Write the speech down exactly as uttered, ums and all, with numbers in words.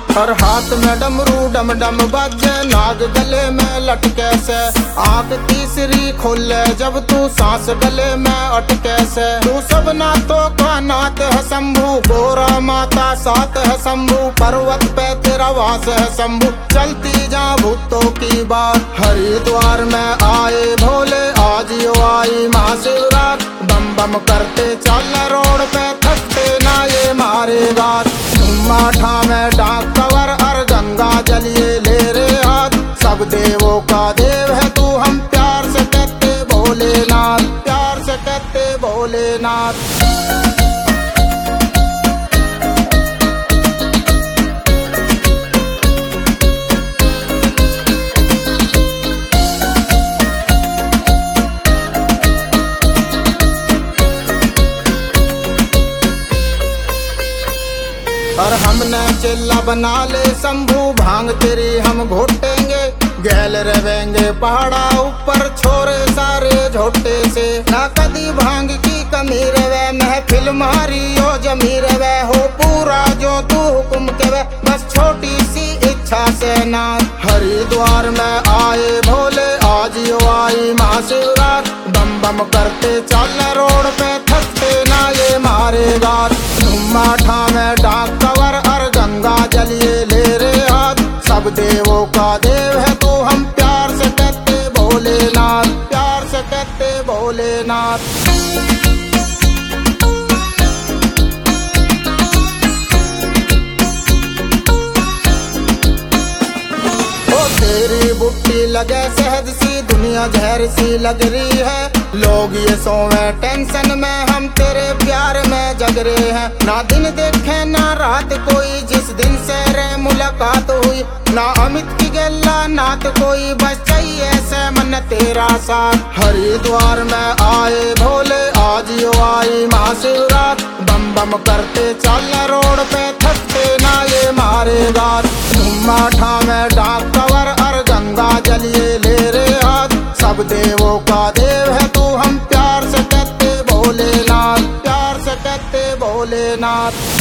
और हाथ में डमरू डम डम बजे, नाग गले में लटके से। आंख तीसरी खोले जब तू सांस गले में अटके से। तू सब नाथों का नाथ है शंभू, गोरा माता साथ है शंभू। पर्वत पे तेरा वास है शंभू, चलती जा भूतों की बात। हरिद्वार में आए भोले आज यो आई महाशिवरात। बम बम करते चल रोड पे, थकते ना ये मारे बात। माठा में डाक कवर और गंगा जलिए ले रे हाथ। सब देवों का देव है तू, हम प्यार से कहते भोलेनाथ, प्यार से कहते भोलेनाथ। और हमने चिल्ला बना ले शंभू, भांग तेरी हम घोटेंगे। गैल रहेंगे पहाड़ा ऊपर, छोरे सारे झोटे से। ना कदी भांग की कमी रवे, महफिल मारी हो जमी रवे। हो पूरा जो तू हुक्म के वे, बस छोटी सी इच्छा से ना। हरिद्वार में आए भोले आज यो आई महाशिवरात। बम बम करते चल रोड पे, थकते ना ये मारे बात। माठा में डाक कवर और गंगा जलिए ले रे हाथ। सब देवों का देव है तू, हम प्यार से कहते भोलेनाथ, प्यार से कहते भोलेनाथ। तेरी बुट्टी लगे शहद सी, दुनिया जहर सी लग रही है। लोग ये सोवे टेंशन में, हम तेरे प्यार में जग रहे हैं। ना दिन देखे ना रात कोई, जिस दिन से रे मुलाकात हुई। ना अमित की गल्ला नात कोई, बस चाहिए से मन तेरा साथ। हरिद्वार में आए भोले आज यो आई महाशिवरात। बम बम करते चल रोड पे, थकते ना ये मारे बात। माठा में डाक कवर और गंगा जलिए ले रे हाथ। सब देवों का देव है तू, हम प्यार से कहते भोलेनाथ, प्यार से कहते भोलेनाथ।